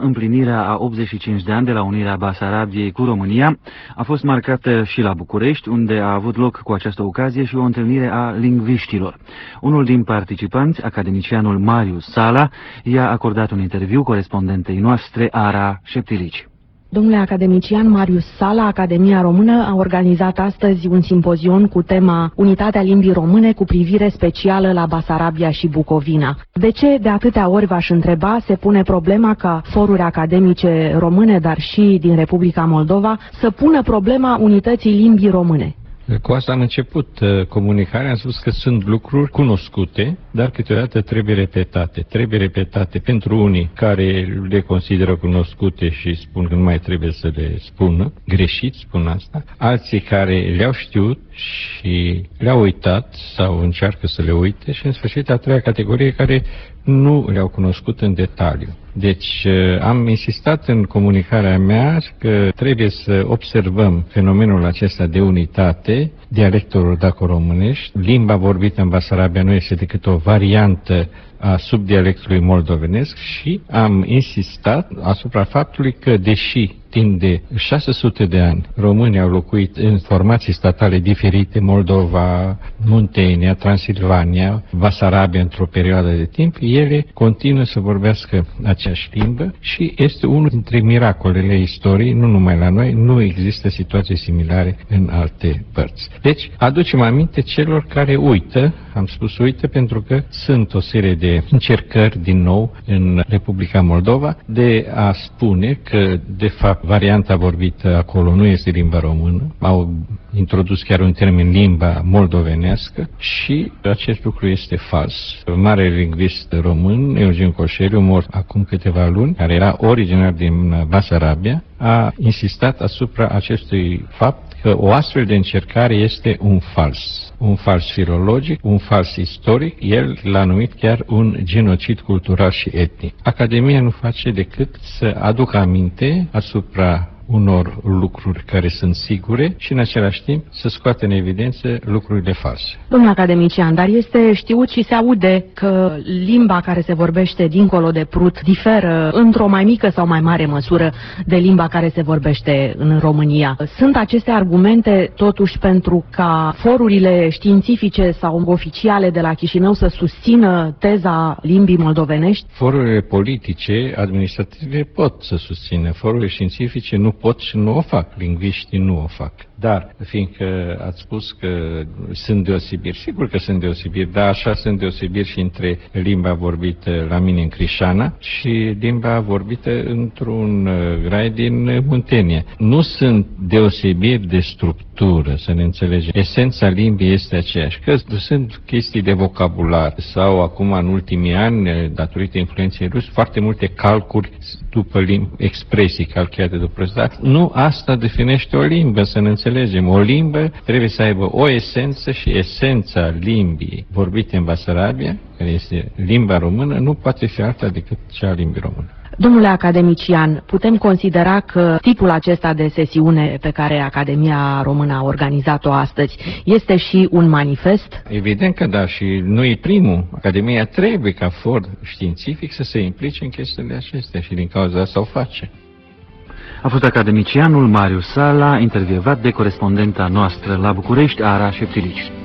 Împlinirea a 85 de ani de la unirea Basarabiei cu România a fost marcată și la București, unde a avut loc cu această ocazie și o întâlnire a lingviștilor. Unul din participanți, academicianul Marius Sala, i-a acordat un interviu corespondentei noastre, Ara Șeptilici. Domnule academician Marius Sala, Academia Română a organizat astăzi un simpozion cu tema Unitatea limbii române cu privire specială la Basarabia și Bucovina. De ce de atâtea ori, v-aș întreba, se pune problema ca foruri academice române, dar și din Republica Moldova, să pună problema unității limbii române? Cu asta am început comunicarea, am spus că sunt lucruri cunoscute, dar câteodată trebuie repetate. Trebuie repetate pentru unii care le consideră cunoscute și spun că nu mai trebuie să le spună, greșit spun asta, alții care le-au știut și le-au uitat sau încearcă să le uite și în sfârșit a treia categorie care nu le-au cunoscut în detaliu. Deci am insistat în comunicarea mea că trebuie să observăm fenomenul acesta de unitate dialectelor daco-românești. Limba vorbită în Basarabia nu este decât o variantă a subdialectului moldovenesc și am insistat asupra faptului că, deși timp de 600 de ani românii au locuit în formații statale diferite, Moldova, Muntenia, Transilvania, Basarabia într-o perioadă de timp, ele continuă să vorbească aceeași limbă și este unul dintre miracolele istoriei, nu numai la noi, nu există situații similare în alte părți. Deci, aducem aminte celor care uită, am spus uită pentru că sunt o serie de încercări din nou în Republica Moldova de a spune că, de fapt, varianta vorbită acolo nu este limba română, au introdus chiar un termen limba moldovenească și acest lucru este fals. Mare lingvist român, Eugen Coșeriu, mort acum câteva luni, care era originar din Basarabia, a insistat asupra acestui fapt că o astfel de încercare este un fals filologic, un fals istoric, el l-a numit chiar un genocid cultural și etnic. Academia nu face decât să aducă aminte asupra unor lucruri care sunt sigure și în același timp să scoate în evidență lucrurile false. Domnule academician, dar este știut și se aude că limba care se vorbește dincolo de Prut diferă într-o mai mică sau mai mare măsură de limba care se vorbește în România. Sunt aceste argumente totuși pentru ca forurile științifice sau oficiale de la Chișinău să susțină teza limbii moldovenești? Forurile politice, administrative pot să susțină, forurile științifice nu pot și nu o fac, lingviștii nu o fac. Dar, fiindcă ați spus că sunt deosebiri, sigur că sunt deosebiri, dar așa sunt deosebiri și între limba vorbită la mine în Crișana și limba vorbită într-un grai din Muntenia. Nu sunt deosebiri de structură, să ne înțelegem. Esența limbii este aceeași, că sunt chestii de vocabular sau acum în ultimii ani, datorită influenței ruse, foarte multe calcuri după expresii calculate după ăsta. Nu asta definește o limbă, să ne înțelegem. O limbă trebuie să aibă o esență și esența limbii vorbite în Basarabia, care este limba română, nu poate fi alta decât cea a limbii române. Domnule academician, putem considera că tipul acesta de sesiune pe care Academia Română a organizat-o astăzi este și un manifest? Evident că da, și nu e primul. Academia trebuie ca for științific să se implice în chestiile acestea și din cauza asta o face. A fost academicianul Marius Sala, intervievat de corespondenta noastră la București, Ara Șeptilici.